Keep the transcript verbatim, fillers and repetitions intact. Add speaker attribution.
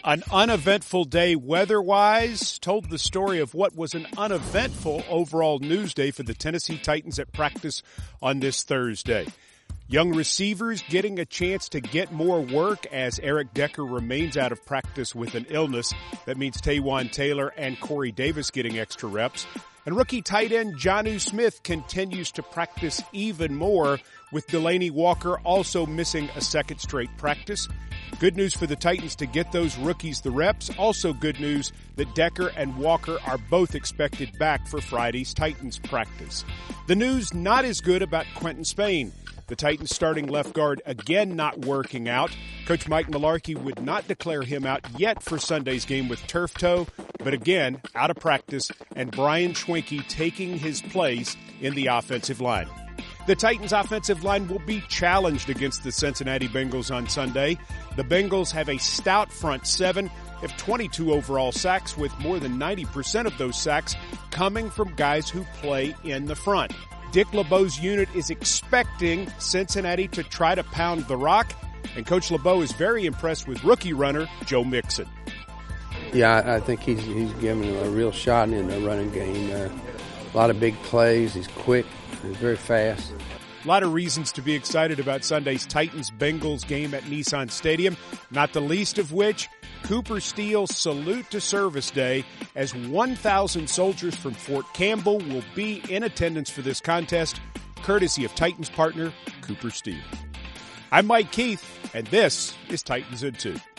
Speaker 1: An uneventful day weather-wise told the story of what was an uneventful overall news day for the Tennessee Titans at practice on this Thursday. Young receivers getting a chance to get more work as Eric Decker remains out of practice with an illness. That means Taywan Taylor and Corey Davis getting extra reps. And rookie tight end Jonnu Smith continues to practice even more, with Delanie Walker also missing a second straight practice. Good news for the Titans to get those rookies the reps. Also good news that Decker and Walker are both expected back for Friday's Titans practice. The news not as good about Quentin Spain. The Titans starting left guard again not working out. Coach Mike Mularkey would not declare him out yet for Sunday's game with turf toe, but again out of practice, and Brian Schwenke taking his place in the offensive line. The Titans' offensive line will be challenged against the Cincinnati Bengals on Sunday. The Bengals have a stout front seven, have twenty-two overall sacks, with more than ninety percent of those sacks coming from guys who play in the front. Dick LeBeau's unit is expecting Cincinnati to try to pound the rock, and Coach LeBeau is very impressed with rookie runner Joe Mixon.
Speaker 2: Yeah, I think he's he's given a real shot in the running game. Uh, a lot of big plays. He's quick. He's very fast.
Speaker 1: A lot of reasons to be excited about Sunday's Titans-Bengals game at Nissan Stadium, not the least of which Cooper Steele's Salute to Service Day, as one thousand soldiers from Fort Campbell will be in attendance for this contest, courtesy of Titans partner Cooper Steele. I'm Mike Keith, and this is Titans in two.